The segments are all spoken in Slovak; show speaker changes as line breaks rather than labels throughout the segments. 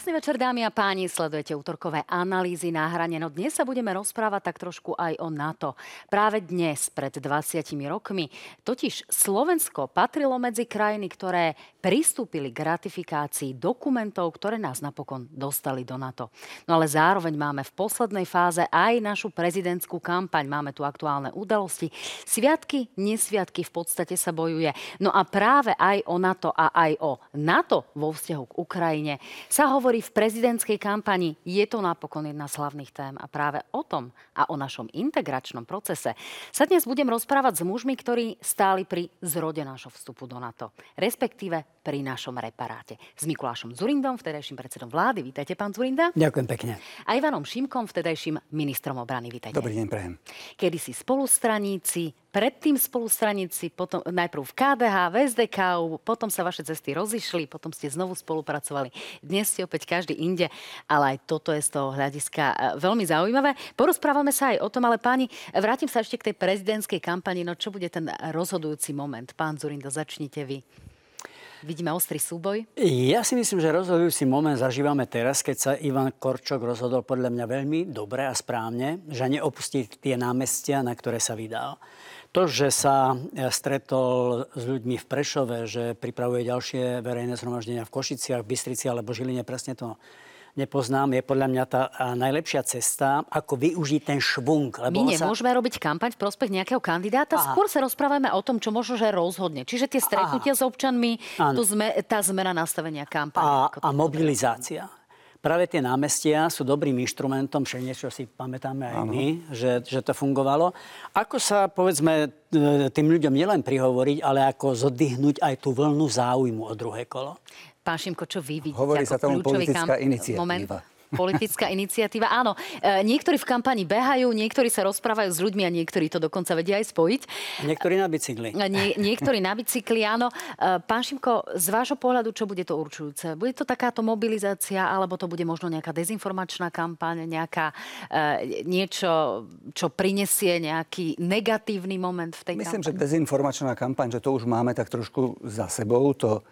Krásny večer, dámy a páni. Sledujete útorkové analýzy na hrane. No dnes sa budeme rozprávať tak trošku aj o NATO. Práve dnes, pred 20 rokmi, totiž Slovensko patrilo medzi krajiny, ktoré pristúpili k ratifikácii dokumentov, ktoré nás napokon dostali do NATO. No ale zároveň máme v poslednej fáze aj našu prezidentskú kampaň. Máme tu aktuálne udalosti. Sviatky, nesviatky, v podstate sa bojuje. No a práve aj o NATO a aj o NATO vo vzťahu k Ukrajine sa hovorí v prezidentskej kampani. Je to napokon jedna z hlavných tém a práve o tom a o našom integračnom procese sa dnes budem rozprávať s mužmi, ktorí stáli pri zrode nášho vstupu do NATO, respektíve pri našom reparáte. S Mikulášom Dzurindom, vtedajším predsedom vlády. Vítajte, pán Dzurinda.
Ďakujem pekne.
A Ivanom Šimkom, vtedajším ministrom obrany. Vítajte.
Dobrý deň, prajem.
Kedysi spolustraníci, predtým spolustraníci, potom najprv v KDH, v SDK, potom sa vaše cesty rozišli, potom ste znovu spolupracovali. Dnes ste opäť každý inde, ale aj toto je z toho hľadiska veľmi zaujímavé. Porozprávame sa aj o tom, ale páni, vrátim sa ešte k tej prezidentskej kampani. No čo bude ten rozhodujúci moment? Pán Dzurindo, začnite vy. Vidíme ostrý súboj?
Ja si myslím, že rozhodujúci moment zažívame teraz, keď sa Ivan Korčok rozhodol podľa mňa veľmi dobre a správne, že neopustí tie námestia, na ktoré sa vydal. To, že sa stretol s ľuďmi v Prešove, že pripravuje ďalšie verejné zhromaždenia v Košiciach, v Bystrici alebo Žiline, presne to nepoznám, je podľa mňa tá najlepšia cesta, ako využiť ten švung.
My nemôžeme robiť kampaň v prospech nejakého kandidáta, skôr sa rozprávame o tom, čo možno, že rozhodne. Čiže tie stretnutia s občanmi, tá zmena nastavenia kampane.
A mobilizácia. Práve tie námestia sú dobrým inštrumentom, však niečo si pamätáme aj my, že to fungovalo. Ako sa, povedzme, tým ľuďom nielen prihovoriť, ale ako zodvihnúť aj tú vlnu záujmu o druhé kolo.
Pán Šimko, čo vy vidíte?
Hovorí sa tomu politická
Moment.
iniciatíva.
Politická iniciatíva, áno. Niektorí v kampani behajú, niektorí sa rozprávajú s ľuďmi a niektorí to dokonca vedia aj spojiť.
A niektorí na bicykli.
Niektorí na bicykli, áno. Pán Šimko, z vášho pohľadu, čo bude to určujúce? Bude to takáto mobilizácia, alebo to bude možno nejaká dezinformačná kampaň, niečo, čo prinesie nejaký negatívny moment v tej kampani?
Myslím, že dezinformačná kampaň, že to už máme tak trošku za sebou.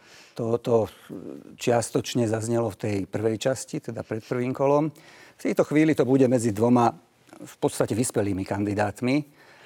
To čiastočne zaznelo v tej prvej časti, teda pred prvým kolom. V tejto chvíli to bude medzi dvoma v podstate vyspelými kandidátmi.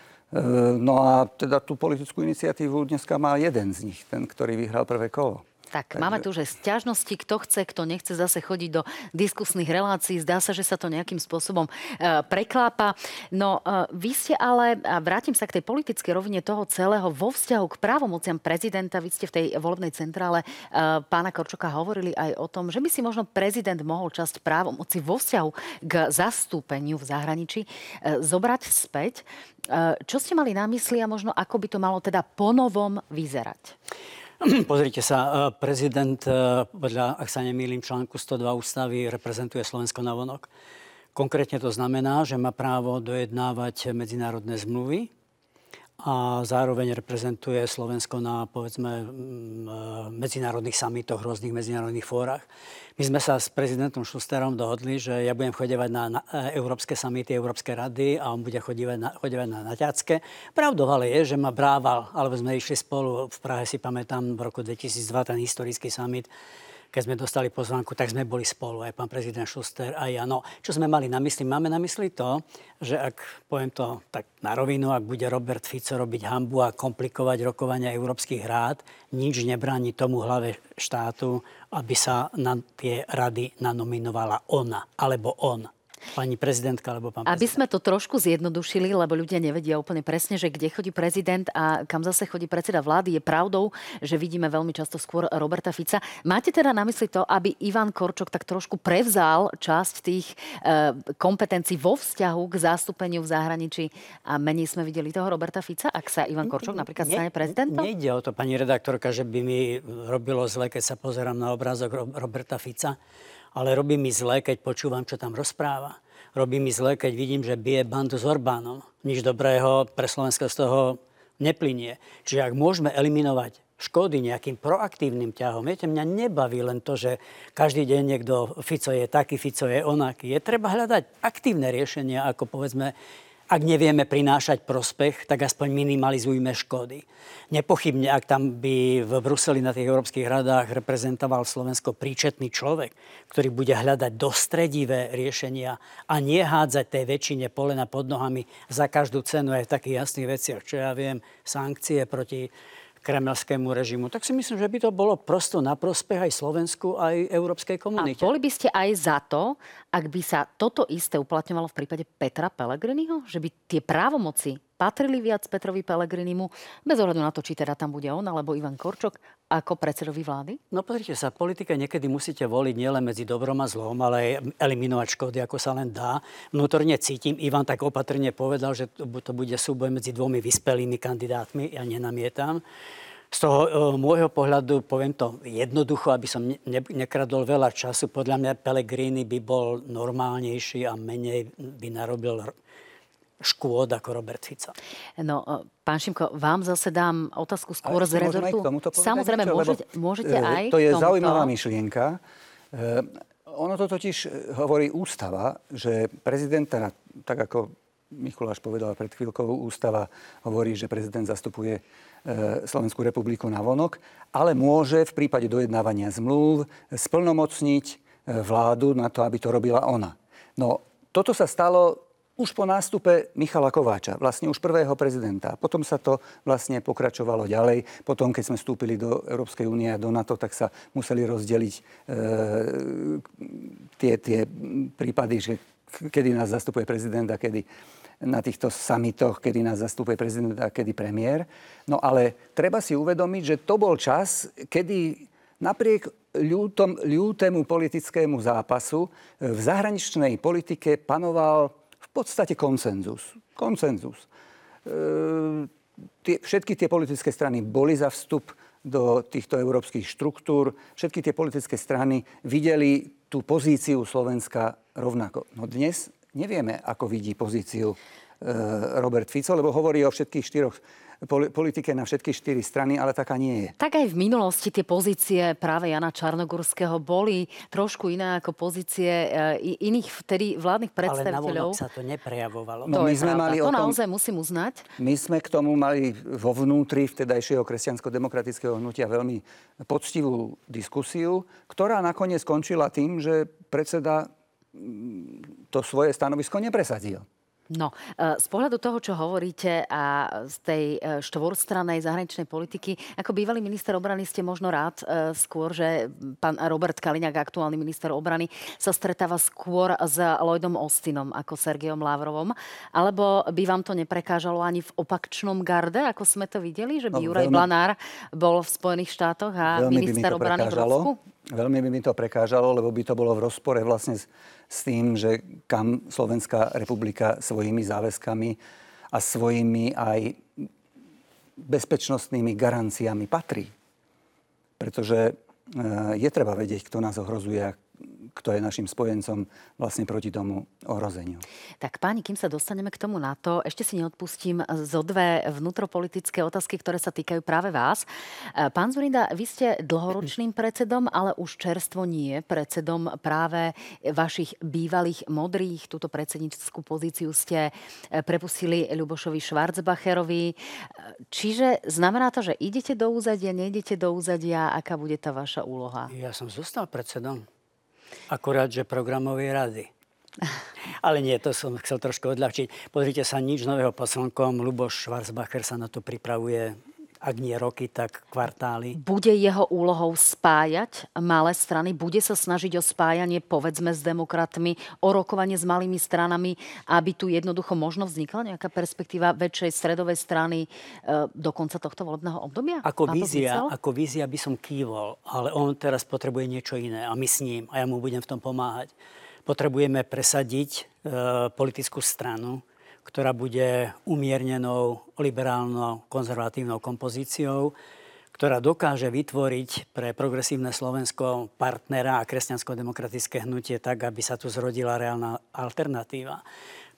No a teda tú politickú iniciatívu dneska má jeden z nich, ten, ktorý vyhral prvé kolo.
Tak, máme tu, že sťažnosti, kto chce, kto nechce zase chodiť do diskusných relácií. Zdá sa, že sa to nejakým spôsobom preklápa. No, vy ste ale, a vrátim sa k tej politickej rovine toho celého, vo vzťahu k právomociam prezidenta, vy ste v tej volebnej centrále pána Korčoka hovorili aj o tom, že by si možno prezident mohol časť právomoci vo vzťahu k zastúpeniu v zahraničí zobrať späť. Čo ste mali na mysli a možno ako by to malo teda ponovom vyzerať?
Pozrite sa, prezident podľa, ak sa nemýlim, článku 102 ústavy reprezentuje Slovensko navonok. Konkrétne to znamená, že má právo dojednávať medzinárodné zmluvy a zároveň reprezentuje Slovensko na, povedzme, medzinárodných samitoch, rôznych medzinárodných fórach. My sme sa s prezidentom Šusterom dohodli, že ja budem chodívať na európske samity, európske rady a on bude chodívať na naťacké. Pravdou ale je, že ma brával, alebo sme išli spolu v Prahe, si pamätám, v roku 2002, ten historický summit. Keď sme dostali pozvánku, tak sme boli spolu, aj pán prezident Šuster a ja. No, čo sme mali na mysli? Máme na mysli to, že ak, poviem to tak na rovinu, ak bude Robert Fico robiť hanbu a komplikovať rokovania európskych rád, nič nebráni tomu hlave štátu, aby sa na tie rady nanominovala ona, alebo on. Pani prezidentka, alebo pán prezident.
Aby sme to trošku zjednodušili, lebo ľudia nevedia úplne presne, že kde chodí prezident a kam zase chodí predseda vlády. Je pravdou, že vidíme veľmi často skôr Roberta Fica. Máte teda na mysli to, aby Ivan Korčok tak trošku prevzal časť tých kompetencií vo vzťahu k zastúpeniu v zahraničí a menej sme videli toho Roberta Fica, ak sa Ivan Korčok napríklad stane prezidentom?
Nejde o to, pani redaktorka, že by mi robilo zle, keď sa pozerám na obrázok Roberta Fica. Ale robí mi zle, keď počúvam, čo tam rozpráva. Robí mi zle, keď vidím, že bije bandu s Orbánom. Nič dobrého pre Slovensko z toho neplynie. Čiže ak môžeme eliminovať škody nejakým proaktívnym ťahom, viete, mňa nebaví len to, že každý deň niekto Fico je taký, Fico je onaký. Je treba hľadať aktívne riešenia, ako povedzme ak nevieme prinášať prospech, tak aspoň minimalizujme škody. Nepochybne, ak tam by v Bruseli na tých európskych radách reprezentoval Slovensko príčetný človek, ktorý bude hľadať dostredivé riešenia a nie hádzať tej väčšine polena pod nohami za každú cenu aj v takých jasných veciach, čo ja viem, sankcie proti kremelskému režimu, tak si myslím, že by to bolo prosto na prospech aj Slovensku, aj európskej komunite.
A boli by ste aj za to, ak by sa toto isté uplatňovalo v prípade Petra Pellegriniho? Že by tie právomoci patrili viac Petrovi Pellegrinimu, bez ohľadu na to, či teda tam bude on alebo Ivan Korčok, ako predsedovi vlády?
No pozrite sa, v politike niekedy musíte voliť nielen medzi dobrom a zlom, ale aj eliminovať škody, ako sa len dá. Vnútorne cítim, Ivan tak opatrne povedal, že to bude súboj medzi dvomi vyspelými kandidátmi, ja nenamietam. Z toho môjho pohľadu, poviem to jednoducho, aby som nekradol veľa času, podľa mňa Pellegrini by bol normálnejší a menej by narobil škôd ako Robert Fico.
No, pán Šimko, vám zase dám otázku skôr z rezortu. Samozrejme, môžete aj
to je zaujímavá myšlienka. Ono to totiž hovorí ústava, že prezidenta, tak ako Mikuláš povedal pred chvíľkou, ústava hovorí, že prezident zastupuje Slovenskú republiku navonok, ale môže v prípade dojednávania zmluv splnomocniť vládu na to, aby to robila ona. No, toto sa stalo už po nástupe Michala Kováča, vlastne už prvého prezidenta. Potom sa to vlastne pokračovalo ďalej. Potom, keď sme vstúpili do Európskej únie a do NATO, tak sa museli rozdeliť tie prípady, že kedy nás zastupuje prezident a kedy na týchto samitoch, kedy nás zastupuje prezident a kedy premiér. No ale treba si uvedomiť, že to bol čas, kedy napriek ľútemu politickému zápasu v zahraničnej politike panoval v podstate konsenzus. Všetky tie politické strany boli za vstup do týchto európskych štruktúr. Všetky tie politické strany videli tú pozíciu Slovenska rovnako. No dnes nevieme, ako vidí pozíciu Robert Fico, lebo hovorí o všetkých štyroch politike na všetky 4 strany, ale taká nie je.
Tak aj v minulosti tie pozície práve Jana Čarnogórského boli trošku iné ako pozície iných vtedy vládnych predstaviteľov.
Ale navonok sa to neprejavovalo.
No, my sme mali to naozaj musím uznať.
My sme k tomu mali vo vnútri vtedajšieho kresťansko-demokratického hnutia veľmi poctivú diskusiu, ktorá nakoniec skončila tým, že predseda to svoje stanovisko nepresadil.
No, z pohľadu toho, čo hovoríte a z tej štvorstrannej zahraničnej politiky, ako bývalý minister obrany ste možno rád skôr, že pán Robert Kaliňák, aktuálny minister obrany, sa stretáva skôr s Lloydom Austinom ako Sergejom Lavrovom, alebo by vám to neprekážalo ani v opačnom garde, ako sme to videli, že by Juraj Blanár bol v Spojených štátoch a minister obrany v Rusku?
Veľmi by mi to prekážalo, lebo by to bolo v rozpore vlastne s tým, že kam Slovenská republika svojimi záväzkami a svojimi aj bezpečnostnými garanciami patrí. Pretože je treba vedieť, kto nás ohrozuje, kto je našim spojencom vlastne proti tomu ohrozeniu.
Tak páni, kým sa dostaneme k tomu NATO, ešte si neodpustím zo dve vnútropolitické otázky, ktoré sa týkajú práve vás. Pán Dzurinda, vy ste dlhoročným predsedom, ale už čerstvo nie predsedom práve vašich bývalých modrých. Túto predsednícku pozíciu ste prepustili Ľubošovi Schwarzbacherovi. Čiže znamená to, že idete do úzadia, neidete do úzadia? Aká bude tá vaša úloha?
Ja som zostal predsedom. Akurát, že programovej rady. Ale nie, to som chcel trošku odľahčiť. Pozrite sa, nič nového pod slnkom. Ľuboš Schwarzbacher sa na to pripravuje, ak nie roky, tak kvartály.
Bude jeho úlohou spájať malé strany? Bude sa snažiť o spájanie, povedzme, s demokratmi, o rokovanie s malými stranami, aby tu jednoducho možno vznikla nejaká perspektíva väčšej stredovej strany do konca tohto volebného obdobia?
Ako vízia by som kývol, ale on teraz potrebuje niečo iné a my s ním a ja mu budem v tom pomáhať. Potrebujeme presadiť politickú stranu, ktorá bude umiernenou, liberálnou, konzervatívnou kompozíciou, ktorá dokáže vytvoriť pre progresívne Slovensko partnera a kresťansko-demokratické hnutie tak, aby sa tu zrodila reálna alternatíva.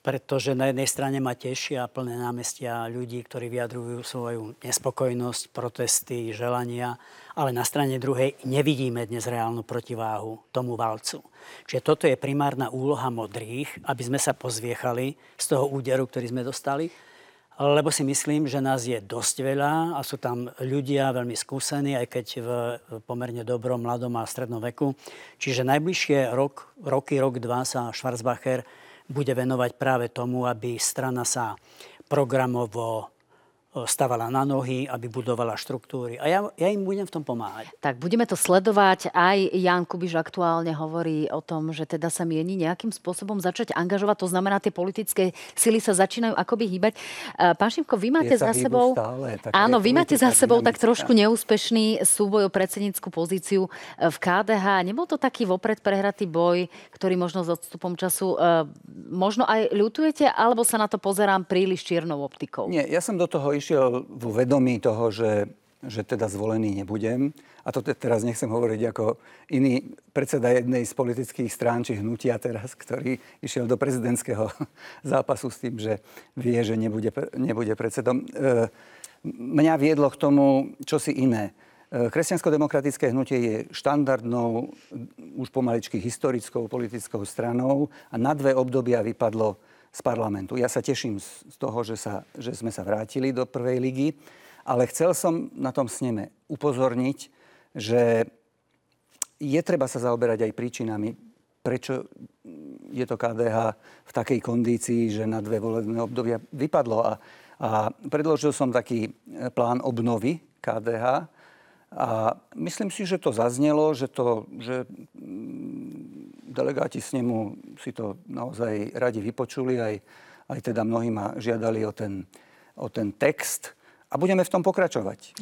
pretože na jednej strane ma tešia plné námestia ľudí, ktorí vyjadrujú svoju nespokojnosť, protesty, želania, ale na strane druhej nevidíme dnes reálnu protiváhu tomu valcu. Čiže toto je primárna úloha modrých, aby sme sa pozviechali z toho úderu, ktorý sme dostali, lebo si myslím, že nás je dosť veľa a sú tam ľudia veľmi skúsení, aj keď v pomerne dobrom, mladom a strednom veku. Čiže najbližšie rok, dva sa Schwarzbacher bude venovať práve tomu, aby strana sa programovo stavala na nohy, aby budovala štruktúry. A ja im budem v tom pomáhať.
Tak budeme to sledovať. Aj Ján Kubiš aktuálne hovorí o tom, že teda sa mieni nejakým spôsobom začať angažovať. To znamená, tie politické sily sa začínajú akoby hýbať. Pán Šimko, vy máte za sebou... Áno, vy máte za sebou tak trošku neúspešný súboj o predsednícku pozíciu v KDH. Nebol to taký vopred prehratý boj, ktorý možno s odstupom času možno aj ľutujete, alebo sa na to pozerám príliš čiernou optikou?
Nie, ja som do toho išiel vo vedomí toho, že teda zvolený nebudem. A to teraz nechcem hovoriť ako iný predseda jednej z politických strán, či hnutia teraz, ktorý išiel do prezidentského zápasu s tým, že vie, že nebude predsedom. Mňa viedlo k tomu čosi iné. Kresťansko-demokratické hnutie je štandardnou, už pomaličky historickou politickou stranou a na 2 obdobia vypadlo z parlamentu. Ja sa teším z toho, že sme sa vrátili do prvej ligy, ale chcel som na tom sneme upozorniť, že je treba sa zaoberať aj príčinami, prečo je to KDH v takej kondícii, že na 2 volebné obdobia vypadlo. A predložil som taký plán obnovy KDH a myslím si, že to zaznelo, že delegáti snemu si to naozaj radi vypočuli, aj teda mnohí ma žiadali o ten text a budeme v tom pokračovať.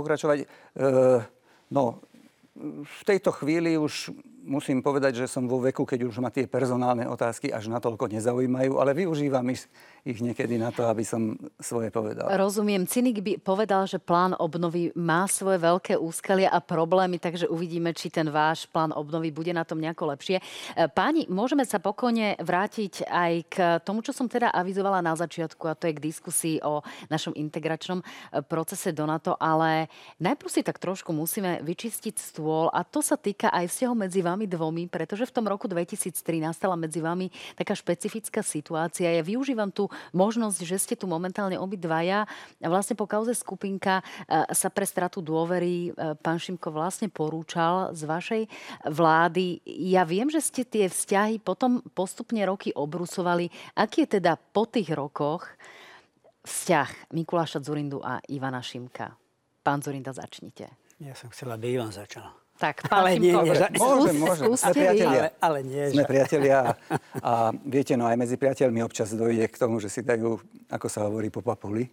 V tejto chvíli už musím povedať, že som vo veku, keď už ma tie personálne otázky až natoľko nezaujímajú, ale využívam ich niekedy na to, aby som svoje povedal.
Rozumiem. Cynik by povedal, že plán obnovy má svoje veľké úskalia a problémy, takže uvidíme, či ten váš plán obnovy bude na tom nejako lepšie. Páni, môžeme sa pokojne vrátiť aj k tomu, čo som teda avizovala na začiatku, a to je k diskusii o našom integračnom procese do NATO, ale najprv si tak trošku musíme vyčistiť stôl a to sa týka aj vzťahu medzi vami dvomi, pretože v tom roku 2013 nastala medzi vami taká špecifická situácia. Ja využívam tú možnosť, že ste tu momentálne obidvaja. Vlastne po kauze Skupinka sa pre stratu dôvery pán Šimko vlastne porúčal z vašej vlády. Ja viem, že ste tie vzťahy potom postupne roky obrusovali. Aký je teda po tých rokoch vzťah Mikuláša Dzurindu a Ivana Šimka? Pán Dzurinda, začnite.
Ja som chcela, aby Ivan začal.
Tak, pán Šimko,
môžem. Sme priatelia.
Ale nie.
Sme priatelia a viete, no aj medzi priateľmi občas dojde k tomu, že si dajú, ako sa hovorí, po papuli.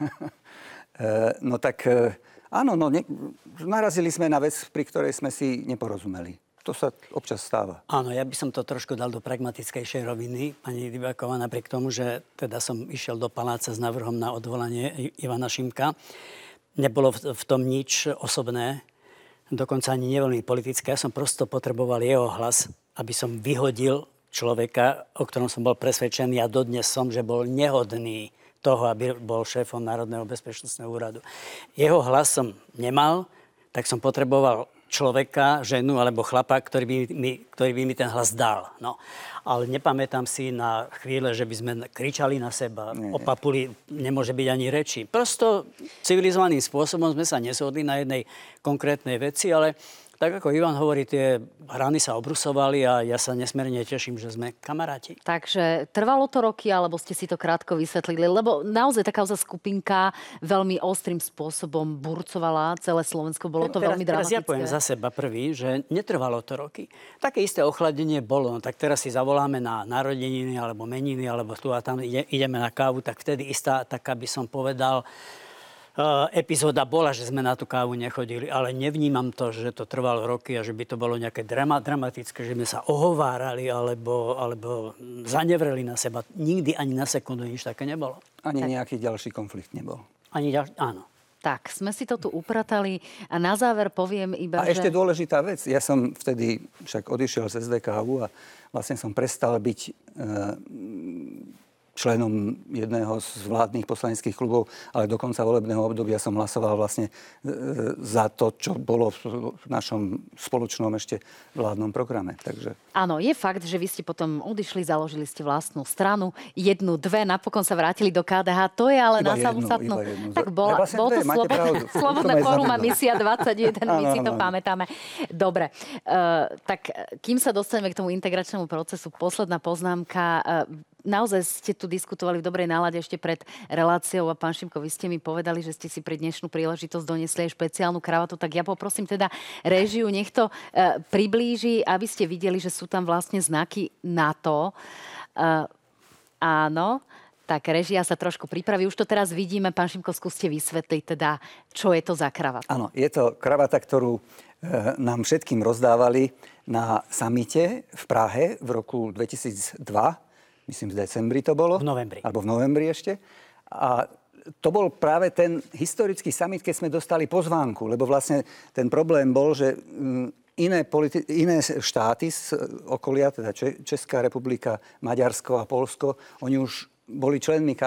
Áno, narazili sme na vec, pri ktorej sme si neporozumeli. To sa občas stáva.
Áno, ja by som to trošku dal do pragmatickejšej roviny, pani Dybáková, napriek tomu, že teda som išiel do paláca s návrhom na odvolanie Ivana Šimka. Nebolo v tom nič osobné, dokonca ani neveľmi politické. Ja som prosto potreboval jeho hlas, aby som vyhodil človeka, o ktorom som bol presvedčený a dodnes som, že bol nehodný toho, aby bol šéfom Národného bezpečnostného úradu. Jeho hlas som nemal, tak som potreboval človeka, ženu alebo chlapa, ktorý by mi ten hlas dal. No. Ale nepamätám si na chvíle, že by sme kričali na seba. O papuli nemôže byť ani reči. Prosto civilizovaným spôsobom sme sa neshodli na jednej konkrétnej veci, ale tak ako Ivan hovorí, tie hrany sa obrusovali a ja sa nesmierne teším, že sme kamaráti.
Takže trvalo to roky, alebo ste si to krátko vysvetlili? Lebo naozaj tá kauza Skupinka veľmi ostrým spôsobom burcovala celé Slovensko. Bolo to veľmi dramatické.
Teraz ja poviem za seba prvý, že netrvalo to roky. Také isté ochladenie bolo. No, tak teraz si zavoláme na narodeniny alebo meniny, alebo tu a tam ideme na kávu, tak vtedy istá, taká by som povedal, epizóda bola, že sme na tú kávu nechodili, ale nevnímam to, že to trvalo roky a že by to bolo nejaké dramatické, že sme sa ohovárali alebo zanevreli na seba. Nikdy ani na sekundu nič také nebolo.
Ani nejaký ďalší konflikt nebol.
Áno.
Tak, sme si to tu upratali a na záver poviem iba,
a ešte dôležitá vec. Ja som vtedy však odišiel z SDKU a vlastne som prestal byť členom jedného z vládnych poslaneckých klubov, ale do konca volebného obdobia som hlasoval vlastne za to, čo bolo v našom spoločnom ešte vládnom programe. Takže...
Áno, je fakt, že vy ste potom odišli, založili ste vlastnú stranu, 1, 2, napokon sa vrátili do KDH, to je ale na samostatnú. Tak bol to Slobodné fórum a Misia 21, my si to pamätáme. Dobre, tak kým sa dostaneme k tomu integračnému procesu, posledná poznámka. Naozaj ste tu diskutovali v dobrej nálade ešte pred reláciou a pán Šimko, vy ste mi povedali, že ste si pri dnešnú príležitosť doniesli aj špeciálnu kravatu, tak ja poprosím teda réžiu, nech to priblíži, aby ste videli, že sú tam vlastne znaky NATO. Áno, tak réžia sa trošku pripraví. Už to teraz vidíme. Pán Šimko, skúste vysvetliť teda, čo je to za kravata.
Áno, je to kravata, ktorú nám všetkým rozdávali na samite v Prahe v roku 2002. Myslím, v decembri to bolo.
V novembri.
Alebo v novembri ešte. A to bol práve ten historický summit, keď sme dostali pozvánku. Lebo vlastne ten problém bol, že iné štáty z okolia, teda Česká republika, Maďarsko a Poľsko, oni už boli členmi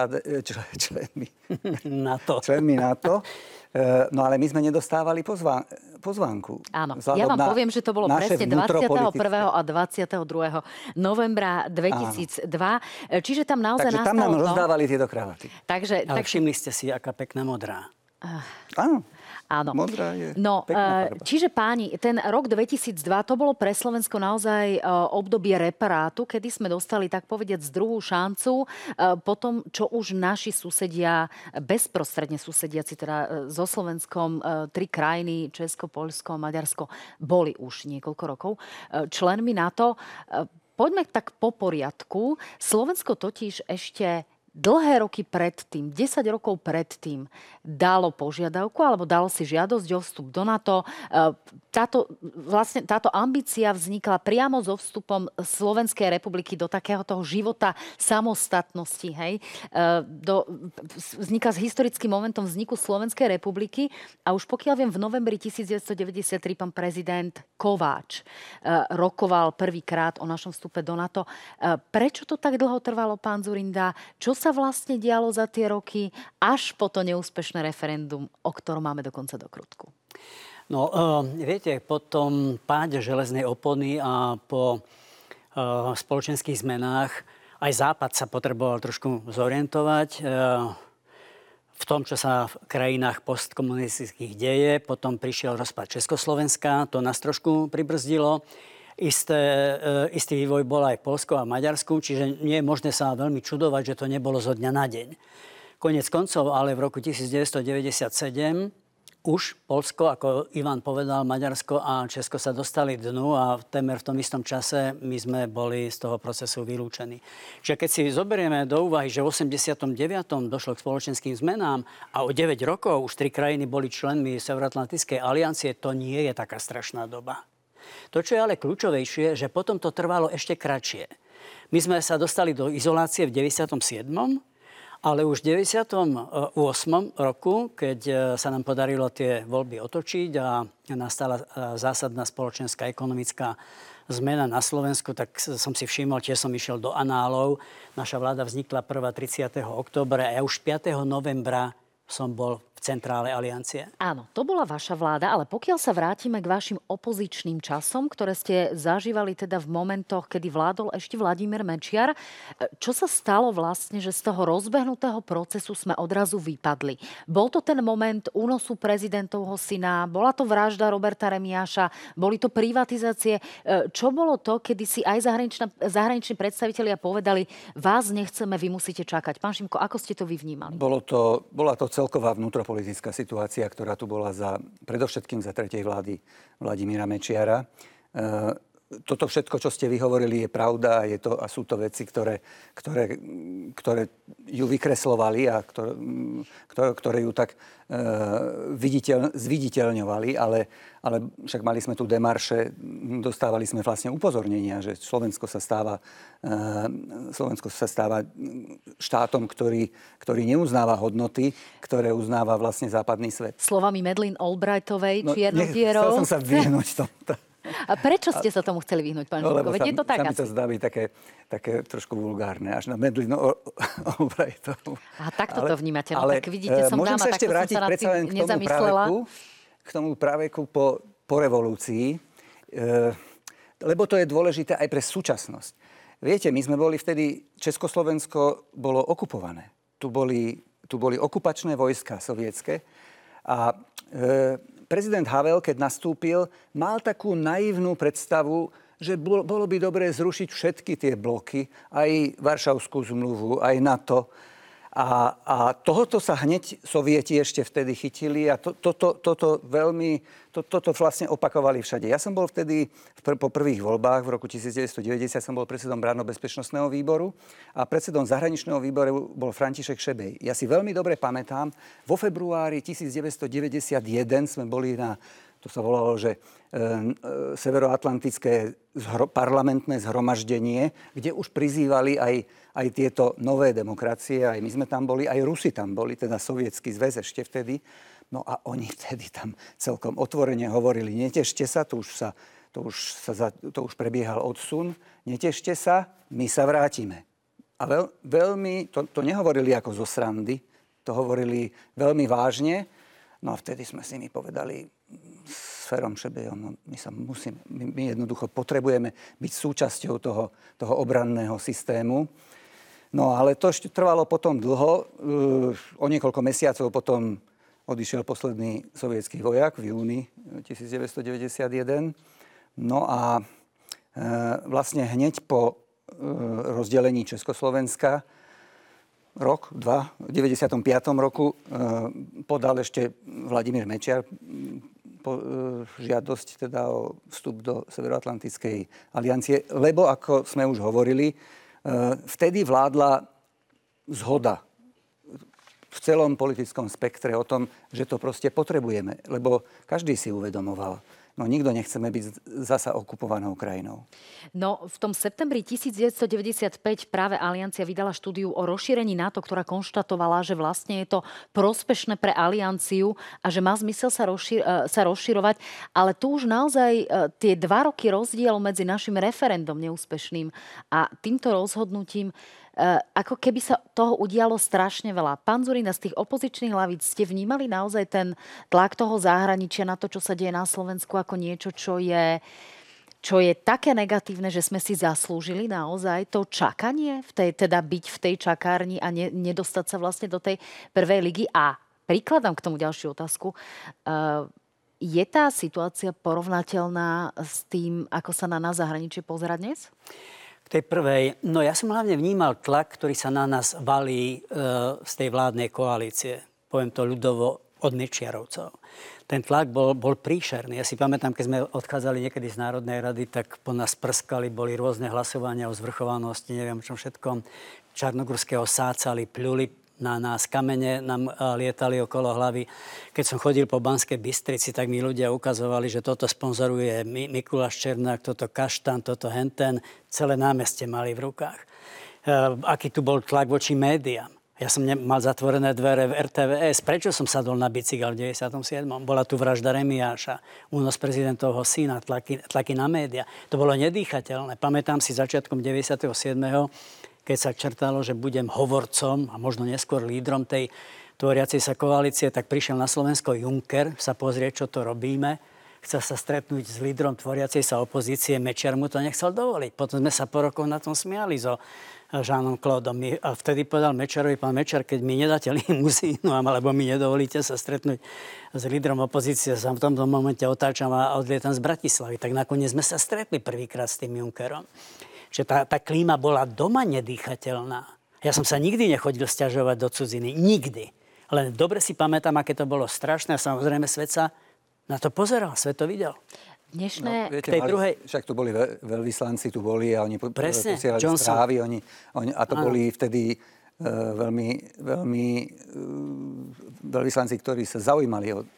NATO.
Členmi NATO. No ale my sme nedostávali pozvánku.
Áno, ja vám poviem, že to bolo presne 21. a 22. novembra 2002. Áno. Čiže tam naozaj
Takže tam nám rozdávali tieto kravaty.
Ale všimli ste si, aká pekná modrá.
Áno.
Áno.
Modrá je
pekná farba. Čiže páni, ten rok 2002, to bolo pre Slovensko naozaj obdobie reparátu, kedy sme dostali, tak povediať, druhú šancu po tom, čo už naši susedia, bezprostredne susediaci teda so Slovenskom, 3 krajiny, Česko, Poľsko, Maďarsko, boli už niekoľko rokov členmi NATO. Poďme tak po poriadku. Slovensko totiž ešte dlhé roky predtým, 10 rokov predtým, dalo požiadavku alebo dalo si žiadosť o vstup do NATO. Táto ambícia vznikla priamo so vstupom Slovenskej republiky do takého toho života samostatnosti. Hej? Vznikla s historickým momentom vzniku Slovenskej republiky a už pokiaľ viem, v novembri 1993 pán prezident Kováč rokoval prvýkrát o našom vstupe do NATO. Prečo to tak dlho trvalo, pán Dzurinda? Čo sa vlastne dialo za tie roky až po to neúspešné referendum, o ktorom máme dokonca dokrutku?
No, viete, po tom páde železnej opony a po spoločenských zmenách aj Západ sa potreboval trošku zorientovať v tom, čo sa v krajinách postkomunistických deje. Potom prišiel rozpad Československa, to nás trošku pribrzdilo. Istý vývoj bol aj v Poľsku a Maďarsku, čiže nie je možné sa veľmi čudovať, že to nebolo zo dňa na deň. Koniec koncov, ale v roku 1997 už Poľsko, ako Ivan povedal, Maďarsko a Česko sa dostali dnu a témer v tom istom čase my sme boli z toho procesu vylúčení. Čiže keď si zoberieme do úvahy, že v 89. došlo k spoločenským zmenám a o 9 rokov už 3 krajiny boli členmi Severoatlantickej aliancie, to nie je taká strašná doba. To, čo je ale kľúčovejšie, že potom to trvalo ešte kratšie. My sme sa dostali do izolácie v 97., ale už v 98. roku, keď sa nám podarilo tie voľby otočiť a nastala zásadná spoločenská ekonomická zmena na Slovensku, tak som si všimol, tiež som išiel do análov. Naša vláda vznikla 30. októbra a ja už 5. novembra som bol v centrále aliancie.
Áno, to bola vaša vláda, ale pokiaľ sa vrátime k vašim opozičným časom, ktoré ste zažívali teda v momentoch, kedy vládol ešte Vladimír Mečiar, čo sa stalo vlastne, že z toho rozbehnutého procesu sme odrazu vypadli? Bol to ten moment únosu prezidentovho syna, bola to vražda Roberta Remiáša, boli to privatizácie. Čo bolo to, kedy si aj zahraniční predstavitelia povedali, vás nechceme, vy musíte čakať? Pán Šimko, ako ste to vy vnímali?
Bola to celková vnútropolitická situácia, ktorá tu bola predovšetkým za tretej vlády Vladimíra Mečiara. Toto všetko, čo ste vyhovorili, je pravda a sú to veci, ktoré ju vykreslovali a ktoré ju tak zviditeľňovali, ale však mali sme tu demarše, dostávali sme vlastne upozornenia, že Slovensko sa stáva štátom, ktorý neuznáva hodnoty, ktoré uznáva vlastne západný svet.
Slovami Madeleine Albrightovej, čiernou dierou.
Chcel som sa vyhnúť tomuto.
A prečo ste sa tomu chceli vyhnúť, pán Žilko? Veď je to tak
sa mi to
asi.
zdá byť také trošku vulgárne, až na medlinu Albrightovú.
A takto to vnímate. No tak vidíte, som dáma,
sa ešte
takto som
vrátiť
sa nad
predsa len
tým nezamyslela.
k tomu práveku po revolúcii, lebo to je dôležité aj pre súčasnosť. Viete, my sme boli vtedy, Československo bolo okupované. Tu boli okupačné vojska sovietske a prezident Havel, keď nastúpil, mal takú naivnú predstavu, že bolo by dobré zrušiť všetky tie bloky, aj Varšavskú zmluvu, aj NATO. A tohoto sa hneď Sovieti ešte vtedy chytili a toto vlastne opakovali všade. Ja som bol vtedy po prvých voľbách v roku 1990 som bol predsedom Branno-bezpečnostného výboru a predsedom zahraničného výboru bol František Šebej. Ja si veľmi dobre pamätám, vo februári 1991 sme boli to sa volalo, že severoatlantické parlamentné zhromaždenie, kde už prizývali aj tieto nové demokracie, aj my sme tam boli, aj Rusi tam boli, teda Sovietsky zväz ešte vtedy. No a oni vtedy tam celkom otvorene hovorili, netešte sa, to už prebiehal odsun, netešte sa, my sa vrátime. A veľmi, to nehovorili ako zo srandy, to hovorili veľmi vážne. No a vtedy sme si mi povedali s Ferom Šebejom, my jednoducho potrebujeme byť súčasťou toho obranného systému. No ale to ešte trvalo potom dlho. O niekoľko mesiacov potom odišiel posledný sovietský vojak v júni 1991. No a vlastne hneď po rozdelení Československa rok, dva, v 95. roku podal ešte Vladimír Mečiar žiadosť teda o vstup do Severoatlantickej aliancie, lebo ako sme už hovorili, vtedy vládla zhoda v celom politickom spektre o tom, že to proste potrebujeme, lebo každý si uvedomoval, no nikto nechceme byť zasa okupovanou krajinou.
No v tom septembri 1995 práve Aliancia vydala štúdiu o rozšírení NATO, ktorá konštatovala, že vlastne je to prospešné pre Alianciu a že má zmysel sa rozširovať. Ale tu už naozaj tie 2 roky rozdiel medzi našim referendom neúspešným a týmto rozhodnutím, ako keby sa toho udialo strašne veľa. Pán Dzurina, z tých opozičných hlavíc ste vnímali naozaj ten tlak toho zahraničia na to, čo sa deje na Slovensku, ako niečo, čo je také negatívne, že sme si zaslúžili naozaj to čakanie, teda byť v tej čakárni a nedostať sa vlastne do tej prvej ligy? A prikladám k tomu ďalšiu otázku. Je tá situácia porovnateľná s tým, ako sa na nás zahraničie pozerá dnes?
Tej prvej, no ja som hlavne vnímal tlak, ktorý sa na nás valí z tej vládnej koalície. Poviem to ľudovo, od Mečiarovcov. Ten tlak bol príšerný. Ja si pamätám, keď sme odchádzali niekedy z Národnej rady, tak po nás prskali, boli rôzne hlasovania o zvrchovanosti, neviem čom všetkom. Čarnogurského sácali, pľuli na nás, kamene nám lietali okolo hlavy. Keď som chodil po Banskej Bystrici, tak mi ľudia ukazovali, že toto sponzoruje Mikuláš Černák, toto Kaštan, toto Henten. Celé námestie mali v rukách. Aký tu bol tlak voči médiám. Ja som mal zatvorené dvere v RTVS. Prečo som sadol na bicykel v 97. Bola tu vražda Remiáša, únos prezidentovho syna, tlaky na médiá. To bolo nedýchateľné. Pamätám si začiatkom 97. keď sa črtalo, že budem hovorcom a možno neskôr lídrom tej tvoriacej sa koalície, tak prišiel na Slovensko Juncker sa pozrieť, čo to robíme. Chcel sa stretnúť s lídrom tvoriacej sa opozície. Mečiar mu to nechcel dovoliť. Potom sme sa po rokoch na tom smiali so Žánom Klódom. A vtedy povedal Mečiarovi, pán Mečiar, keď mi nedáte limuzínu, alebo mi nedovolíte sa stretnúť s lídrom opozície, sa v tomto momente otáčam a odlietam z Bratislavy. Tak nakoniec sme sa stretli prvýkrát s tým Junckerom. Že tá klíma bola doma nedýchateľná. Ja som sa nikdy nechodil sťažovať do cudziny. Nikdy. Len dobre si pamätám, aké to bolo strašné. A samozrejme, svet sa na to pozeral, svet to videl.
Dnešné...
No, viete, však tu boli veľvyslanci, tu boli a oni posielali správy. A to boli vtedy veľmi veľvyslanci, ktorí sa zaujímali o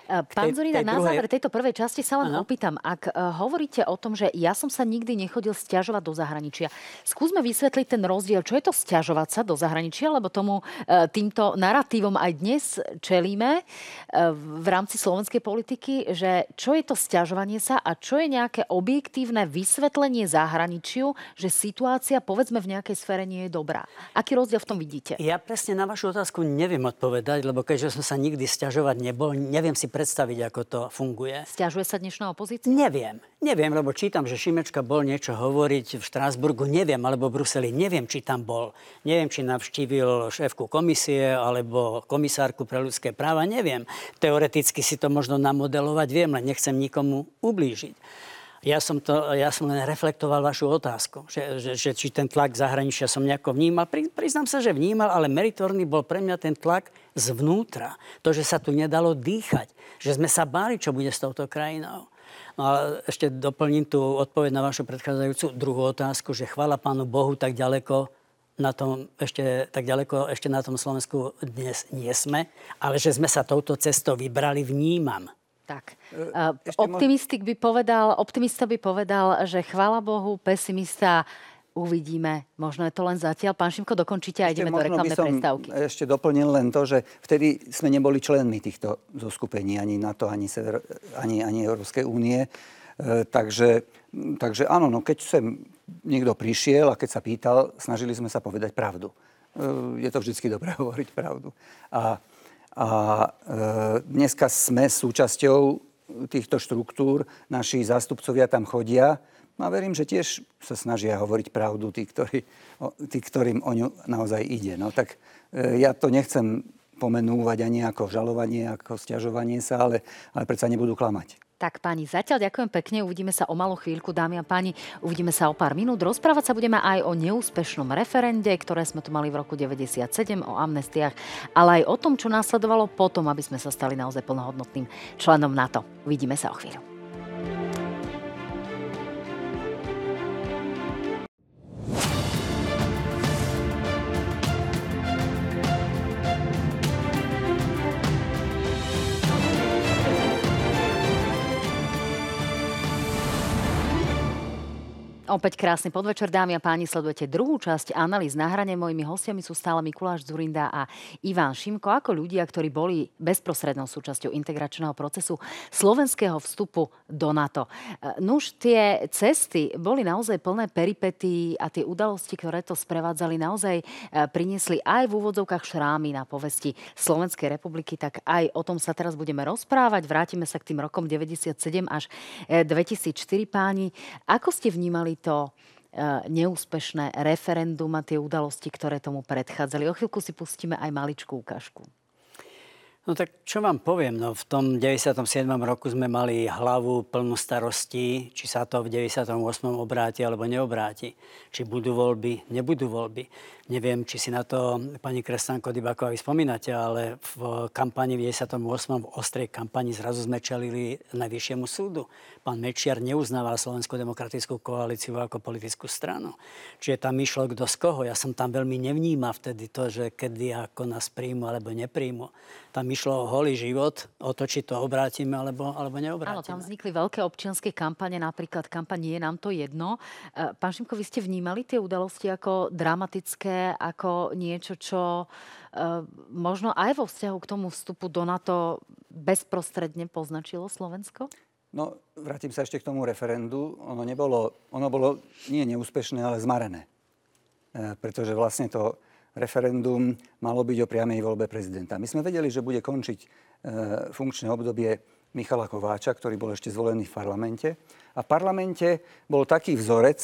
Pán Dzurinda, na záver tejto prvej časti sa len
Áno.
opýtam, ak hovoríte o tom, že ja som sa nikdy nechodil sťažovať do zahraničia, skúsme vysvetliť ten rozdiel, čo je to sťažovať sa do zahraničia, lebo tomu týmto naratívom aj dnes čelíme v rámci slovenskej politiky, že čo je to sťažovanie sa a čo je nejaké objektívne vysvetlenie zahraničiu, že situácia povedzme v nejakej sfére nie je dobrá. Aký rozdiel v tom vidíte?
Ja presne na vašu otázku neviem odpovedať, lebo keďže som sa nikdy sťažovať nebol, neviem si predstaviť, ako to funguje.
Sťažuje sa dnešná opozícia?
Neviem, lebo čítam, že Šimečka bol niečo hovoriť v Štrásburgu, neviem, alebo v Bruseli, neviem, či tam bol. Neviem, či navštívil šéfku komisie alebo komisárku pre ľudské práva, neviem. Teoreticky si to možno namodelovať viem, len nechcem nikomu ublížiť. Ja som len reflektoval vašu otázku, že či ten tlak zahraničia som nejako vnímal. Priznám sa, že vnímal, ale meritorný bol pre mňa ten tlak zvnútra. To, že sa tu nedalo dýchať, že sme sa báli, čo bude s touto krajinou. No ale ešte doplním tú odpoveď na vašu predchádzajúcu druhú otázku, že chvála Pánu Bohu, tak ďaleko ešte na tom Slovensku dnes nie sme, ale že sme sa touto cestou vybrali, vnímam.
Tak. Optimista by povedal, že chvála Bohu, pesimista uvidíme. Možno je to len zatiaľ. Pán Šimko, dokončíte a ideme do reklamnej prestávky.
Ešte doplnil len to, že vtedy sme neboli členmi týchto zoskupení, ani NATO, ani Európskej únie. Takže áno, no keď sem niekto prišiel a keď sa pýtal, snažili sme sa povedať pravdu. Je to vždycky dobré hovoriť pravdu. A dneska sme súčasťou týchto štruktúr, naši zástupcovia tam chodia. No a verím, že tiež sa snažia hovoriť pravdu tí, ktorým o ňu naozaj ide. No tak ja to nechcem pomenúvať ani ako žalovanie, ako sťažovanie sa, ale predsa nebudú klamať.
Tak páni, zatiaľ ďakujem pekne. Uvidíme sa o malú chvíľku, dámy a páni. Uvidíme sa o pár minút. Rozprávať sa budeme aj o neúspešnom referende, ktoré sme tu mali v roku 97, o amnestiách, ale aj o tom, čo následovalo potom, aby sme sa stali naozaj plnohodnotným členom NATO. Uvidíme sa o chvíľu. Opäť krásny podvečer, dámy a páni, sledujete druhú časť analýz na hrane. Mojimi hostiami sú stále Mikuláš Dzurinda a Ivan Šimko, ako ľudia, ktorí boli bezprostrednou súčasťou integračného procesu slovenského vstupu do NATO. Nuž, tie cesty boli naozaj plné peripetí a tie udalosti, ktoré to sprevádzali, naozaj priniesli aj v úvodzovkách šrámy na povesti Slovenskej republiky, tak aj o tom sa teraz budeme rozprávať. Vrátime sa k tým rokom 97 až 2004, páni. Ako ste vnímali to neúspešné referendum a tie udalosti, ktoré tomu predchádzali? O chvíľku si pustíme aj maličkú ukážku.
No tak čo vám poviem? No v tom 97. roku sme mali hlavu plnú starostí, či sa to v 98. obráti alebo neobráti. Či budú voľby, nebudú voľby. Neviem, či si na to, pani Krestanko Dybáková, vy spomínate, ale v kampani v 98. v ostrej kampani zrazu sme čelili Najvyššiemu súdu. Pán Mečiar neuznával Slovenskú demokratickú koalíciu ako politickú stranu. Čiže tam išlo kto z koho. Ja som tam veľmi nevnímal vtedy to, že kedy ako nás príjmu alebo nepríjmu. Tam išlo o holý život, o to, či to obrátime alebo neobrátime.
Áno, tam vznikli veľké občianske kampane, napríklad kampaň Je nám to jedno. Pán Šimko, vy ste vnímali tie udalosti ako dramatické, ako niečo, čo možno aj vo vzťahu k tomu vstupu do NATO bezprostredne poznačilo Slovensko?
No, vrátim sa ešte k tomu referendu. Ono bolo nie neúspešné, ale zmarené. Pretože vlastne to referendum malo byť o priamej voľbe prezidenta. My sme vedeli, že bude končiť funkčné obdobie Michala Kováča, ktorý bol ešte zvolený v parlamente. A v parlamente bol taký vzorec,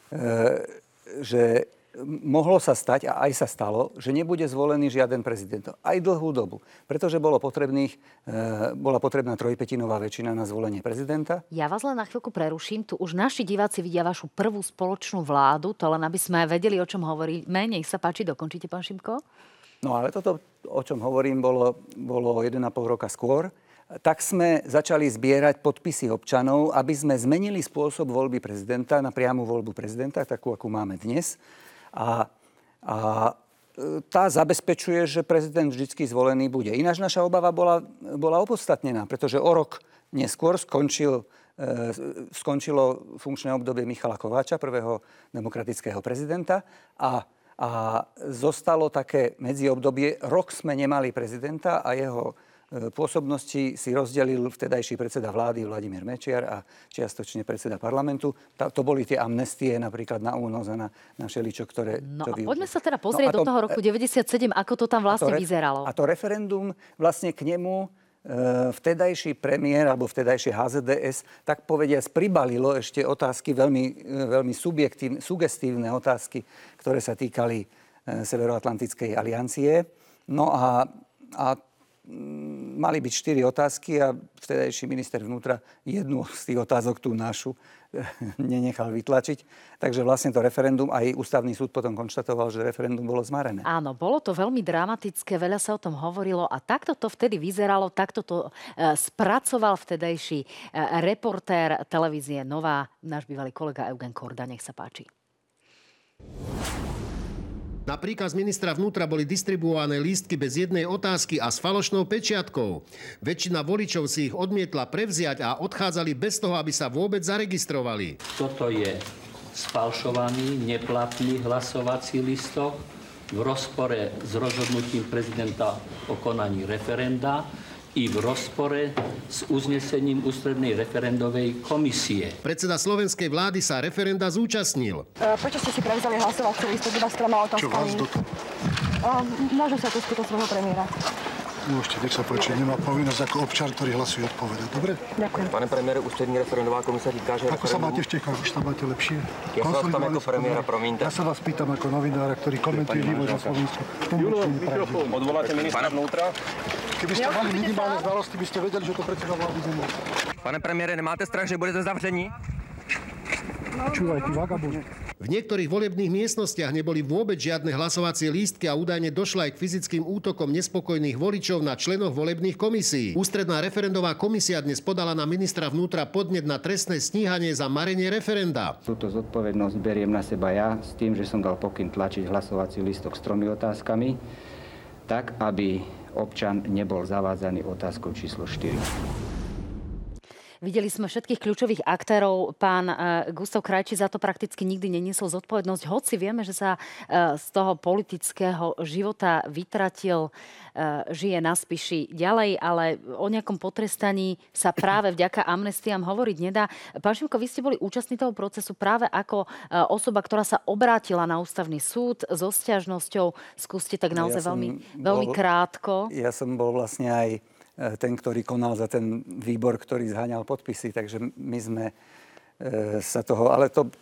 že mohlo sa stať, a aj sa stalo, že nebude zvolený žiaden prezident. Aj dlhú dobu. Pretože bola potrebná trojpätinová väčšina na zvolenie prezidenta.
Ja vás len na chvíľku preruším. Tu už naši diváci vidia vašu prvú spoločnú vládu. To len aby sme vedeli, o čom hovoríme. Nech sa páči, dokončíte, pán Šimko.
No ale toto, o čom hovorím, bolo 1,5 roka skôr. Tak sme začali zbierať podpisy občanov, aby sme zmenili spôsob voľby prezidenta na priamu voľbu prezidenta, takú, akú máme dnes. A tá zabezpečuje, že prezident vždycky zvolený bude. Ináč naša obava bola opodstatnená, pretože o rok neskôr skončilo funkčné obdobie Michala Kováča, prvého demokratického prezidenta a zostalo také medziobdobie. Rok sme nemali prezidenta a jeho pôsobnosti si rozdelil vtedajší predseda vlády Vladimír Mečiar a čiastočne predseda parlamentu. To boli tie amnestie napríklad na únos a na všeličo, ktoré...
No a poďme sa teda pozrieť do toho roku 97, ako to tam vlastne vyzeralo.
A to referendum vlastne k nemu vtedajší premiér alebo vtedajšie HZDS tak povediac pribalilo ešte otázky, veľmi sugestívne otázky, ktoré sa týkali Severoatlantickej aliancie. No a mali byť 4 otázky a vtedajší minister vnútra jednu z tých otázok, tú našu, nenechal vytlačiť. Takže vlastne to referendum, aj ústavný súd potom konštatoval, že referendum bolo zmarené.
Áno, bolo to veľmi dramatické, veľa sa o tom hovorilo a takto to vtedy vyzeralo, takto to spracoval vtedajší reportér televízie Nová, náš bývalý kolega Eugen Korda. Nech sa páči.
Na príkaz ministra vnútra boli distribuované lístky bez jednej otázky a s falošnou pečiatkou. Väčšina voličov si ich odmietla prevziať a odchádzali bez toho, aby sa vôbec zaregistrovali.
Toto je sfalšovaný, neplatný hlasovací listok v rozpore s rozhodnutím prezidenta o konaní referenda i v rozpore s uznesením ústrednej referendovej komisie.
Predseda slovenskej vlády sa referenda zúčastnil.
Prečo ste si prevzali hlasovací lístok iba s 3 otázkami?
Čo vás do toho?
Môžem sa to spýtať svojho premiéra.
Môžete, nech sa páči, nemá povinnosť ako občan, ktorý hlasuje, odpovedať. Dobre?
Ďakujem.
Pane premiére, ústrední referendová komise říká, že
Ako sa máte v Čechách? Už tam máte lepšie?
Ja sa vás tam ako premiéra, promiňte.
Ja sa vás pýtam ako novinára, ktorý komentuje vývoj na Slovensku.
Odvoláte ministra vnútra?
Keby ste mali minimálne znalosti, by ste vedeli, že to predseda vlády nemá.
Pane premiére, nemáte strach, že budete zavření?
Čúvaj, ty vagabund.
V niektorých volebných miestnostiach neboli vôbec žiadne hlasovacie lístky a údajne došlo aj k fyzickým útokom nespokojných voličov na členoch volebných komisí. Ústredná referendová komisia dnes podala na ministra vnútra podnet na trestné stíhanie za marenie referenda.
Túto zodpovednosť beriem na seba ja s tým, že som dal pokyn tlačiť hlasovací lístok s 3 otázkami, tak aby občan nebol zavádzaný otázkou číslo 4.
Videli sme všetkých kľúčových aktérov. Pán Gustav Krajčí za to prakticky nikdy neniesol zodpovednosť. Hoci vieme, že sa z toho politického života vytratil, žije na Spiši ďalej, ale o nejakom potrestaní sa práve vďaka amnestiám hovoriť nedá. Pán Šimko, vy ste boli účastní toho procesu práve ako osoba, ktorá sa obrátila na ústavný súd so sťažnosťou. Skúste tak naozaj veľmi krátko.
Ja som bol vlastne aj ten, ktorý konal za ten výbor, ktorý zháňal podpisy. Takže my sme sa toho... Ale to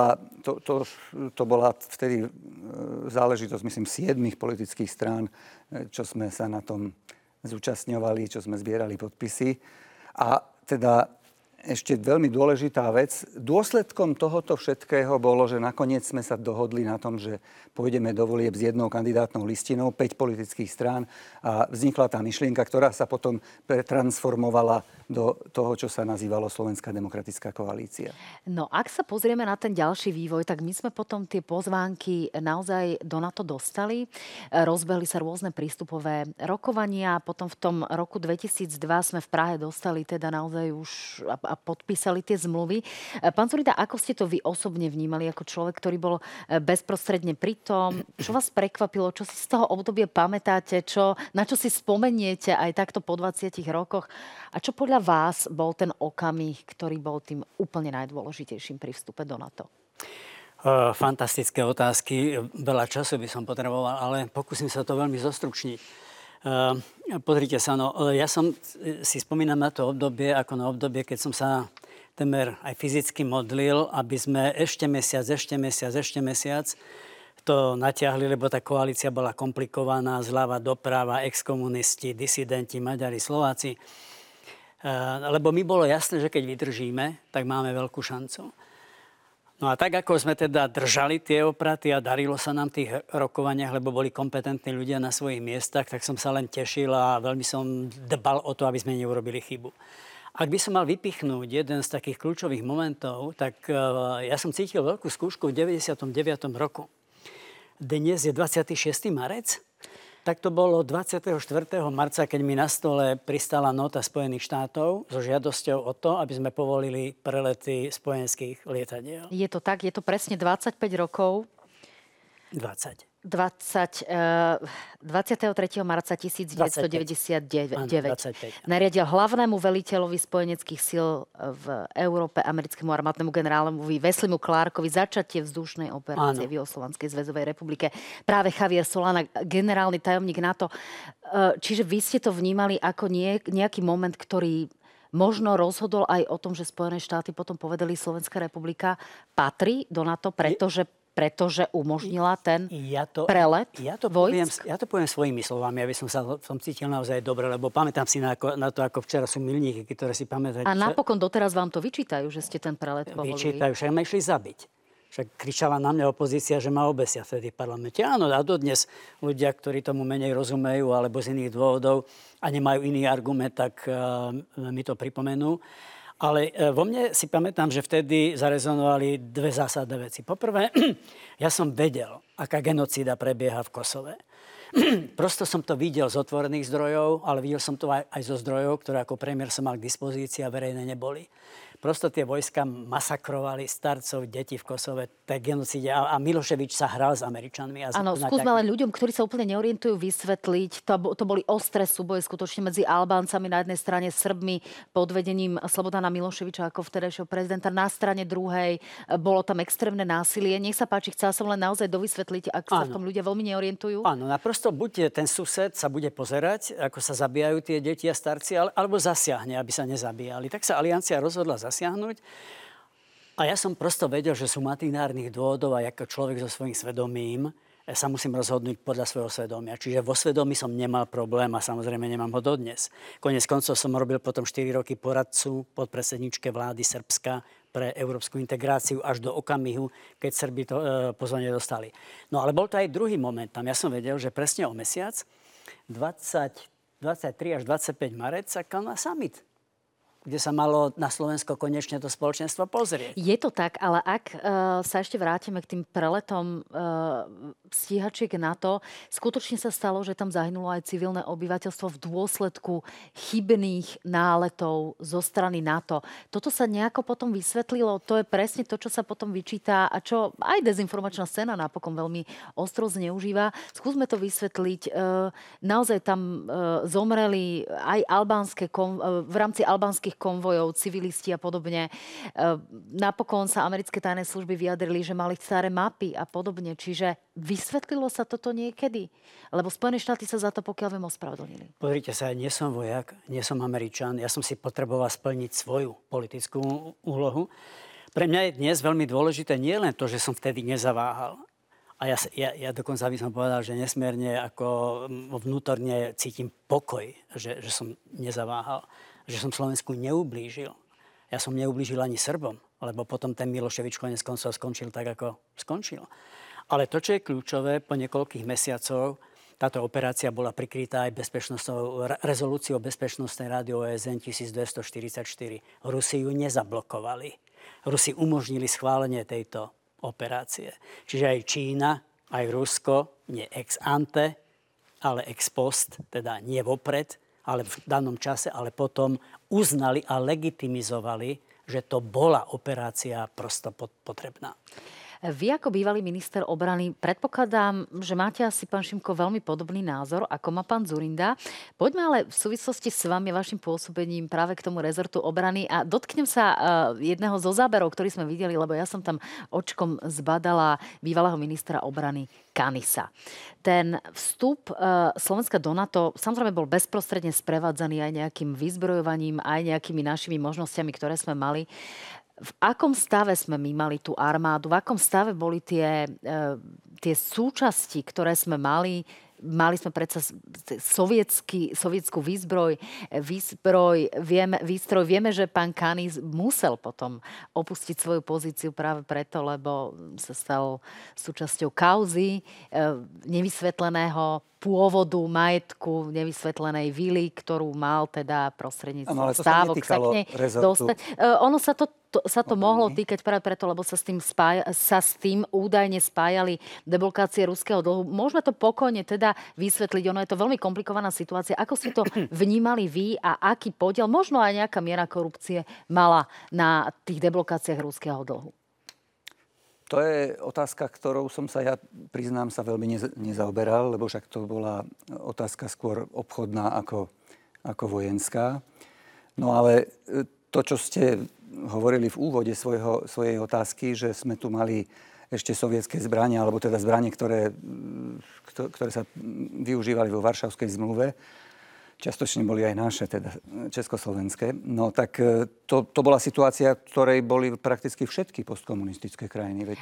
bola vtedy záležitosť, myslím, 7 politických strán, čo sme sa na tom zúčastňovali, čo sme zbierali podpisy. A teda ešte veľmi dôležitá vec. Dôsledkom tohoto všetkého bolo, že nakoniec sme sa dohodli na tom, že pôjdeme do volieb s jednou kandidátnou listinou, 5 politických strán a vznikla tá myšlienka, ktorá sa potom pretransformovala do toho, čo sa nazývalo Slovenská demokratická koalícia.
No, ak sa pozrieme na ten ďalší vývoj, tak my sme potom tie pozvánky naozaj do NATO dostali. Rozbehli sa rôzne prístupové rokovania. Potom v tom roku 2002 sme v Prahe dostali teda naozaj už a podpísali tie zmluvy. Pán Dzurida, ako ste to vy osobne vnímali ako človek, ktorý bol bezprostredne pri tom? Čo vás prekvapilo? Čo si z toho obdobia pamätáte? Na čo si spomeniete aj takto po 20 rokoch? A čo podľa vás bol ten okamih, ktorý bol tým úplne najdôležitejším pri vstupe do NATO?
Fantastické otázky. Veľa času by som potreboval, ale pokúsim sa to veľmi zostručniť. Pozrite sa, ja si spomínam na to obdobie, ako na obdobie, keď som sa temer aj fyzicky modlil, aby sme ešte mesiac to natiahli, lebo tá koalícia bola komplikovaná, zľava doprava, exkomunisti, disidenti, Maďari, Slováci. Lebo mi bolo jasné, že keď vydržíme, tak máme veľkú šancu. No a tak, ako sme teda držali tie opraty a darilo sa nám v tých rokovaniach, lebo boli kompetentní ľudia na svojich miestach, tak som sa len tešil a veľmi som dbal o to, aby sme neurobili chybu. Ak by som mal vypichnúť jeden z takých kľúčových momentov, tak ja som cítil veľkú skúšku v 99. roku. Dnes je 26. marec. Tak to bolo 24. marca, keď mi na stole pristala nota Spojených štátov so žiadosťou o to, aby sme povolili prelety spojenských lietadiel.
Je to tak, je to presne 25 rokov. 23. marca 1999 nariadil hlavnému veliteľovi spojeneckých síl v Európe, americkému armádnemu generálovi Wesleyu Clarkovi začatie vzdušnej operácie v Juhoslovanskej zväzovej republike. Práve Javier Solana, generálny tajomník NATO. Čiže vy ste to vnímali ako nejaký moment, ktorý možno rozhodol aj o tom, že Spojené štáty potom povedali, Slovenská republika patrí do NATO, pretože umožnila ten prelet vojsk?
Ja to poviem svojimi slovami, aby som sa cítil naozaj dobre, lebo pamätám si na to, ako včera sú milníky, ktoré si pamätáte.
A napokon doteraz vám to vyčítajú, že ste ten prelet povolili?
Vyčítajú, však ma išli zabiť. Však kričala na mňa opozícia, že ma obesia vtedy v parlamente. Áno, a dodnes ľudia, ktorí tomu menej rozumejú, alebo z iných dôvodov a nemajú iný argument, tak mi to pripomenú. Ale vo mne si pamätám, že vtedy zarezonovali dve zásadné veci. Poprvé, ja som vedel, aká genocída prebieha v Kosove. Prosto som to videl z otvorených zdrojov, ale videl som to aj zo zdrojov, ktoré ako premiér som mal k dispozícii a verejné neboli. Prosto tie vojska masakrovali starcov, deti v Kosove, tej genocíde. A Miloševič sa hral s Američanmi.
Áno, skúsme len ľuďom, ktorí sa úplne neorientujú, vysvetliť. To boli ostré súboje skutočne medzi Albáncami na jednej strane, Srbmi pod vedením Slobodana Miloševiča ako vtedajšieho prezidenta. Na strane druhej bolo tam extrémne násilie. Nech sa páči, chcela som len naozaj dovysvetliť, ak sa v tom ľudia veľmi neorientujú.
Áno, naprosto buď ten sused sa bude pozerať, ako sa zabíjajú tie deti a starci, alebo zasiahne, aby sa nezabíjali. Tak sa aliancia rozhodla zasiahnuť. A ja som prosto vedel, že sú matinárnych dôvodov a ako človek so svojím svedomím sa musím rozhodnúť podľa svojho svedomia. Čiže vo svedomí som nemal problém a samozrejme nemám ho dodnes. Koniec koncov som robil potom 4 roky poradcu podpredsedničke vlády Srbska pre európsku integráciu až do okamihu, keď Srbi to pozvanie dostali. No ale bol to aj druhý moment. Tam ja som vedel, že presne o mesiac, 23 až 25 marec, sa konal summit, kde sa malo na Slovensko konečne to spoločenstvo pozrieť.
Je to tak, ale ak sa ešte vrátime k tým preletom stíhačiek NATO, skutočne sa stalo, že tam zahynulo aj civilné obyvateľstvo v dôsledku chybných náletov zo strany NATO. Toto sa nejako potom vysvetlilo? To je presne to, čo sa potom vyčíta a čo aj dezinformačná scéna napokon veľmi ostro zneužíva. Skúsme to vysvetliť. Naozaj tam zomreli aj v rámci albánskych konvojov, civilisti a podobne. Napokon sa americké tajné služby vyjadrili, že mali staré mapy a podobne. Čiže vysvetlilo sa toto niekedy? Lebo Spojené štáty sa za to, pokiaľ viem, ospravedlnili.
Pozrite sa, nie som vojak, nie som Američan. Ja som si potreboval splniť svoju politickú úlohu. Pre mňa je dnes veľmi dôležité nie len to, že som vtedy nezaváhal. A ja dokonca by som povedal, že nesmierne ako vnútorne cítim pokoj, že som nezaváhal. Že som Slovensku neublížil. Ja som neublížil ani Srbom, lebo potom ten Miloševič konec koncov skončil tak, ako skončil. Ale to, čo je kľúčové, po niekoľkých mesiacov táto operácia bola prikrytá aj rezolúciou Bezpečnostnej rady OSN 1244. Rusi ju nezablokovali. Rusi umožnili schválenie tejto operácie. Čiže aj Čína, aj Rusko, nie ex ante, ale ex post, teda nie vopred, ale v danom čase, ale potom uznali a legitimizovali, že to bola operácia prosto potrebná.
Vy ako bývalý minister obrany, predpokladám, že máte asi, pán Šimko, veľmi podobný názor, ako má pán Dzurinda. Poďme ale v súvislosti s vami, vašim pôsobením práve k tomu rezortu obrany a dotknem sa jedného zo záberov, ktorý sme videli, lebo ja som tam očkom zbadala bývalého ministra obrany Kanisa. Ten vstup Slovenska do NATO samozrejme bol bezprostredne sprevádzaný aj nejakým vyzbrojovaním, aj nejakými našimi možnosťami, ktoré sme mali. V akom stave sme my mali tú armádu? V akom stave boli tie súčasti, ktoré sme mali? Mali sme predsa sovietskú výstroj. Vieme, že pán Kanis musel potom opustiť svoju pozíciu práve preto, lebo sa stal súčasťou kauzy nevysvetleného pôvodu majetku, nevysvetlenej vily, ktorú mal teda prostredníctvom stávok sa k nej dostať. Ono sa to sa to mohlo týkať práve preto, lebo sa s tým údajne spájali deblokácie ruského dlhu. Môžeme to pokojne teda vysvetliť. Ono je to veľmi komplikovaná situácia. Ako ste to vnímali vy a aký podiel, možno aj nejaká miera korupcie mala na tých deblokáciách ruského dlhu?
To je otázka, ktorou som sa, ja priznám, sa veľmi nezaoberal, lebo však to bola otázka skôr obchodná ako vojenská. No ale to, čo ste hovorili v úvode svojej otázky, že sme tu mali ešte sovietské zbranie, alebo teda zbranie, ktoré sa využívali vo Varšavskej zmluve, čiastočne boli aj naše, teda československé. No tak to bola situácia, v ktorej boli prakticky všetky postkomunistické krajiny. Veď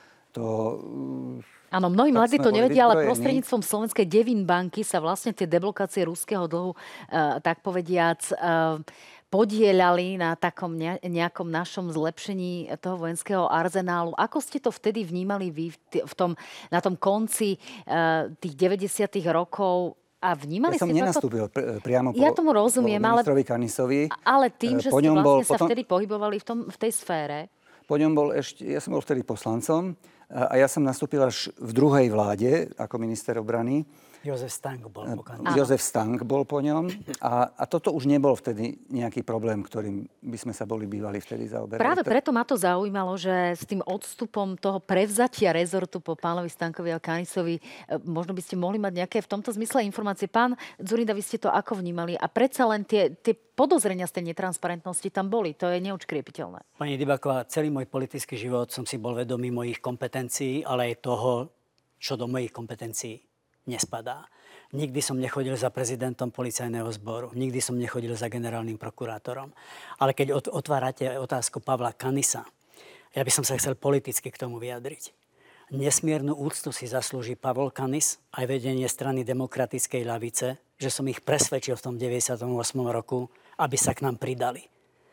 Áno, mnohí mladí to nevedia, ale prostredníctvom Slovenskej Devinbanky sa vlastne tie deblokácie ruského dlhu, tak povediac, podieľali na takom nejakom našom zlepšení toho vojenského arzenálu. Ako ste to vtedy vnímali vy na tom konci tých 90. rokov? A vnímali
ja som nenastúpil priamo
ja tomu rozumiem,
po ministrovi Kanisovi.
Ale tým, že ste vlastne sa vtedy pohybovali v tej sfére.
Po ňom ja som bol vtedy poslancom a ja som nastúpil až v druhej vláde ako minister obrany.
Jozef Stank bol po
Jozef Stank bol po ňom a toto už nebol vtedy nejaký problém, ktorým by sme sa boli bývali vtedy zaoberali.
Práve preto ma to zaujímalo, že s tým odstupom toho prevzatia rezortu po pánovi Stankovi a Kanisovi možno by ste mohli mať nejaké v tomto zmysle informácie. Pán Dzurinda, vy ste to ako vnímali? A predsa len tie podozrenia z tej netransparentnosti tam boli. To je neodškriepiteľné.
Pani Dybáková, celý môj politický život som si bol vedomý mojich kompetencií, ale aj toho, čo do mojich kompetencií nespadá. Nikdy som nechodil za prezidentom policajného zboru. Nikdy som nechodil za generálnym prokurátorom. Ale keď otvárate otázku Pavla Kanisa, ja by som sa chcel politicky k tomu vyjadriť. Nesmiernu úctu si zaslúži Pavol Kanis aj vedenie strany Demokratickej ľavice, že som ich presvedčil v tom 98. roku, aby sa k nám pridali.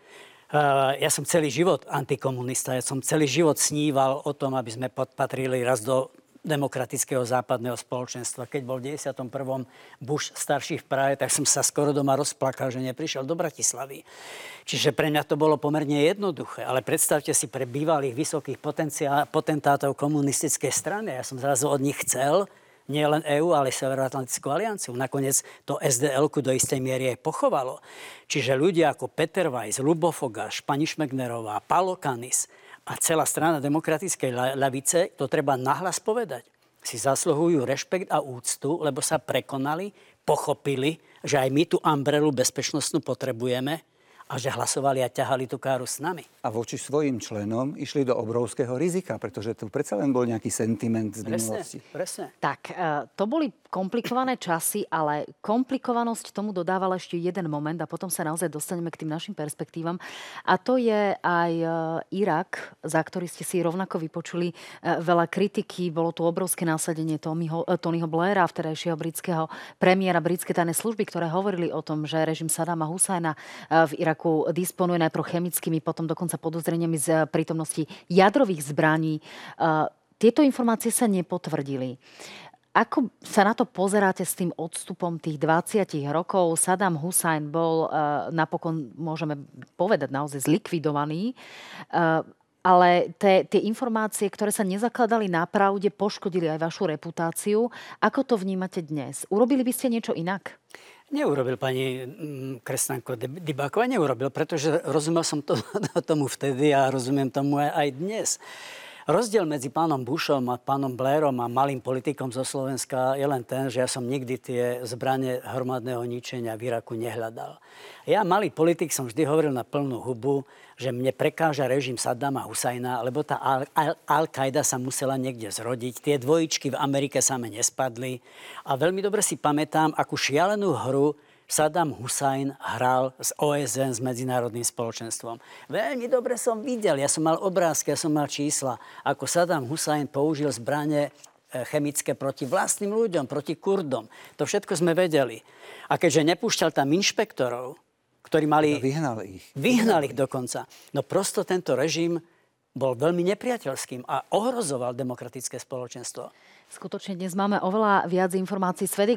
Ja som celý život antikomunista. Ja som celý život sníval o tom, aby sme patrili raz do demokratického západného spoločenstva. Keď bol v 91. Bush starší v Prahe, tak som sa skoro doma rozplakal, že neprišiel do Bratislavy. Čiže pre mňa to bolo pomerne jednoduché. Ale predstavte si pre bývalých vysokých potentátov komunistickej strany. Ja som zrazu od nich chcel nie len EÚ, ale Severoatlantickú alianciu. Nakoniec to SDL-ku do istej miery aj pochovalo. Čiže ľudia ako Peter Weiss, Ľubo Fogáš, pani Šmegnerová, Palo Kanis a celá strana Demokratickej ľavice, to treba nahlas povedať, si zasluhujú rešpekt a úctu, lebo sa prekonali, pochopili, že aj my tú umbrelu bezpečnostnú potrebujeme a že hlasovali a ťahali tú káru s nami.
A voči svojim členom išli do obrovského rizika, pretože tu predsa len bol nejaký sentiment z minulosti.
Presne.
Tak, to boli komplikované časy, ale komplikovanosť tomu dodával ešte jeden moment a potom sa naozaj dostaneme k tým našim perspektívam. A to je aj Irak, za ktorý ste si rovnako vypočuli veľa kritiky. Bolo tu obrovské násadenie Tonyho Blaira, vtedajšieho britského premiéra britskej tajnej služby, ktoré hovorili o tom, že režim Sadama Husajna v Iraku disponuje najprv chemickými, potom dokonca podozreniami z prítomnosti jadrových zbraní. Tieto informácie sa nepotvrdili. Ako sa na to pozeráte s tým odstupom tých 20 rokov? Saddam Husajn bol napokon, môžeme povedať, naozaj zlikvidovaný. Ale tie informácie, ktoré sa nezakladali na pravde, poškodili aj vašu reputáciu. Ako to vnímate dnes? Urobili by ste niečo inak?
Neurobil pani Kresťanko Dybáková, neurobil, pretože rozumel som tomu vtedy a rozumiem tomu aj dnes. Rozdiel medzi pánom Bushom a pánom Blairom a malým politikom zo Slovenska je len ten, že ja som nikdy tie zbrane hromadného ničenia v Iraku nehľadal. Ja, malý politik, som vždy hovoril na plnú hubu, že mne prekáža režim Saddama Husajna, lebo tá Al-Qaida sa musela niekde zrodiť. Tie dvojičky v Amerike same nespadli. A veľmi dobre si pamätám, akú šialenú hru Saddam Husajn hral z OSN, s medzinárodným spoločenstvom. Veľmi dobre som videl, ja som mal obrázky, ja som mal čísla, ako Saddam Husajn použil zbrane chemické proti vlastným ľuďom, proti Kurdom. To všetko sme vedeli. A keďže nepúšťal tam inšpektorov, ktorí mali... Vyhnal ich dokonca. No prosto tento režim bol veľmi nepriateľským a ohrozoval demokratické spoločenstvo.
Skutočne dnes máme oveľa viac informácií. Svet je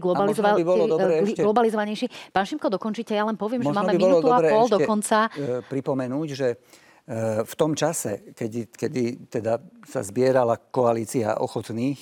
globalizovanejší. Pán Šimko, dokončite, ja len poviem, že máme minútu a pol dokonca.
Pripomenúť, že V tom čase, kedy teda sa zbierala koalícia ochotných,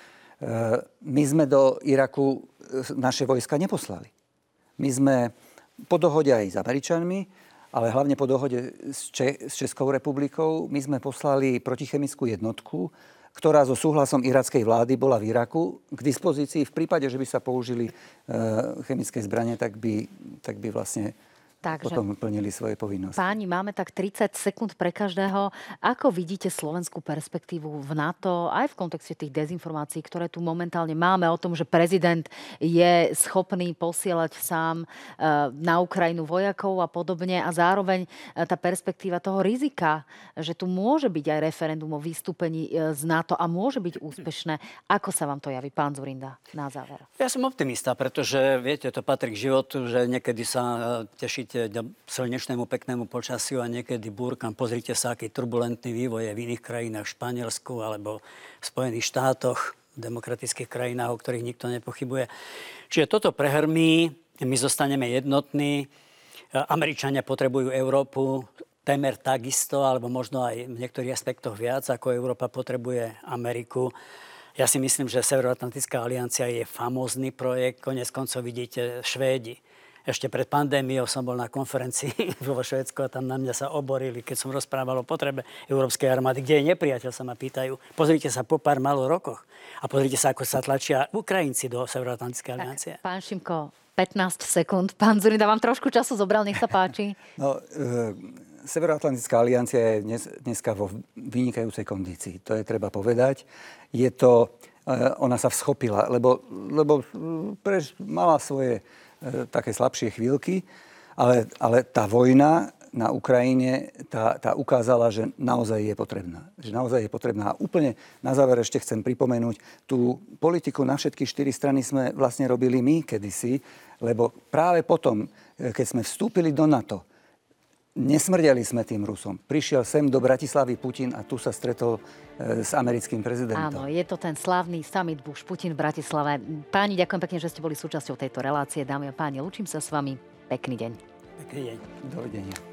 my sme do Iraku naše vojska neposlali. My sme po dohode aj s Američanmi, ale hlavne po dohode s Českou republikou, my sme poslali protichemickú jednotku, ktorá so súhlasom irackej vlády bola v Iraku k dispozícii. V prípade, že by sa použili chemické zbranie, tak by vlastne potom plnili svoje povinnosti.
Páni, máme tak 30 sekúnd pre každého. Ako vidíte slovenskú perspektívu v NATO, aj v kontexte tých dezinformácií, ktoré tu momentálne máme o tom, že prezident je schopný posielať sám na Ukrajinu vojakov a podobne a zároveň tá perspektíva toho rizika, že tu môže byť aj referendum o vystúpení z NATO a môže byť úspešné. Ako sa vám to javí, pán Dzurinda, na záver?
Ja som optimista, pretože viete, to patrí k životu, že niekedy sa tešiť slnečnému, peknému počasiu a niekedy búrkam. Pozrite sa, aký turbulentný vývoj je v iných krajinách, v Španielsku alebo v Spojených štátoch, v demokratických krajinách, o ktorých nikto nepochybuje. Čiže toto prehrmí, my zostaneme jednotní. Američania potrebujú Európu témer takisto, alebo možno aj v niektorých aspektoch viac, ako Európa potrebuje Ameriku. Ja si myslím, že Severoatlantická aliancia je famózny projekt. Konec koncov vidíte Švédi. Ešte pred pandémiou som bol na konferencii vo Švédsku a tam na mňa sa oborili, keď som rozprával o potrebe európskej armády. Kde je nepriateľ, sa ma pýtajú. Pozrite sa po pár málo rokoch a pozrite sa, ako sa tlačia Ukrajinci do Severoatlantickej aliancie.
Pán Šimko, 15 sekúnd. Pán Dzurinda, vám trošku času zobral, nech sa páči.
No, Severoatlantická aliancia je dneska vo vynikajúcej kondícii. To je treba povedať. Je to, ona sa vschopila, lebo mala svoje také slabšie chvíľky, ale tá vojna na Ukrajine tá ukázala, že naozaj je potrebná. Že naozaj je potrebná. A úplne na záver ešte chcem pripomenúť, tú politiku na všetky 4 strany sme vlastne robili my kedysi, lebo práve potom, keď sme vstúpili do NATO, nesmrdeli sme tým Rusom. Prišiel sem do Bratislavy Putin a tu sa stretol s americkým prezidentom.
Áno, je to ten slávny summit Bush-Putin v Bratislave. Páni, ďakujem pekne, že ste boli súčasťou tejto relácie. Dámy a páni, lúčim sa s vami. Pekný deň.
Pekný deň.
Dovidenia.